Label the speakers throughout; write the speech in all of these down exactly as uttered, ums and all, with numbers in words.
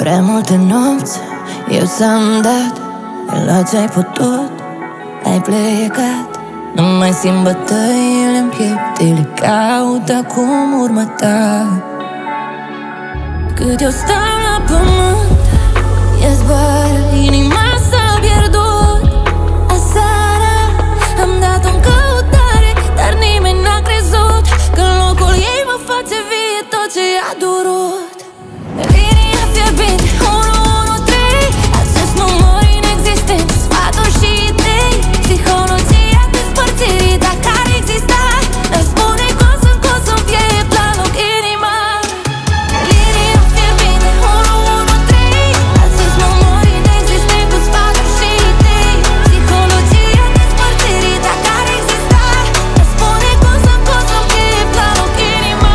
Speaker 1: Prea multe nopți eu ți-am dat, ai luat ce-ai putut, ai plecat. Nu mai simt bătăile în piept, ele caută acum urma ta. Cât eu stau la pământ, e zboară, inima s-a pierdut. Aseară am dat-o în căutare, dar nimeni n-a crezut că în locul ei mă face vie tot ce a durut. Linia fierbinte, unu unu trei, acest număr inexistent, sfaturi și idei, psihologia despărțirii, dacă ar exista, îmi spune cum sunt, cum sunt piept la loc inima. Linia fierbinte, unu unu trei, acest număr inexistent, cu sfaturi și idei, psihologia despărțirii, dacă ar exista, îmi spune cum sunt, cum sunt piept la loc inima.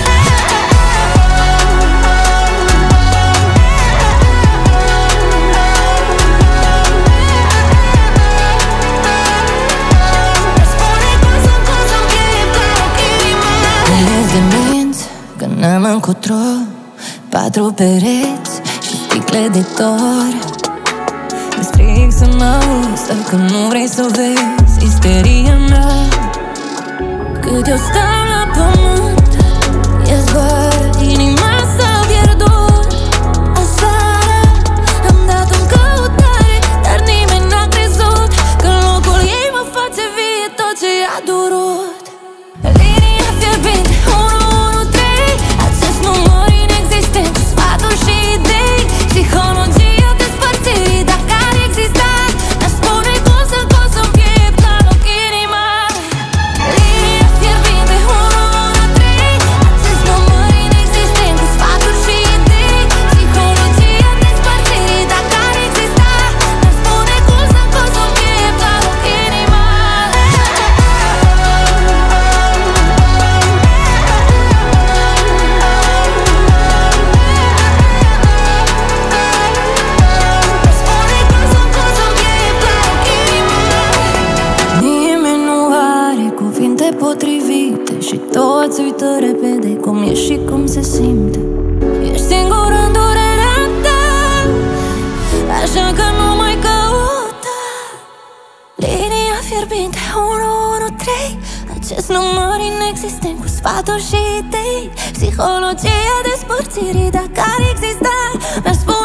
Speaker 1: De minți, că n-am încotro, patru pereți și sticle de tor. Îmi strig să mă auzi, dacă nu vrei să vezi isteria mea. Cât eu stau la pământ, e zboară, inima s-a pierdut. Aseară am dat-o în căutare, dar nimeni n-a crezut că în locul ei mă face vie tot ce a durut. Linia fierbinte, unu unu trei, acest număr inexistent, cu sfaturi și idei, psihologia despărțirii, dacă ar exista, ne-ar spune cum să-l cum să-mi piept la loc inima. Linia fierbinte, unu unu trei, acest număr inexistent, cu sfaturi și idei, psihologia despărțirii, dacă ar exista, ne-ar spune cum să-l cum să-mi piept la loc inima. Nimeni nu are cuvinte potrivite și toți uită repede cum e și cum se simte. Ești singur în durerea ta, așa că nu mai căuta. Linia fierbinte, unu unu trei, acest număr inexistent, cu sfaturi și idei, psihologia despărțirii, dacă ar exista, mi-ar spune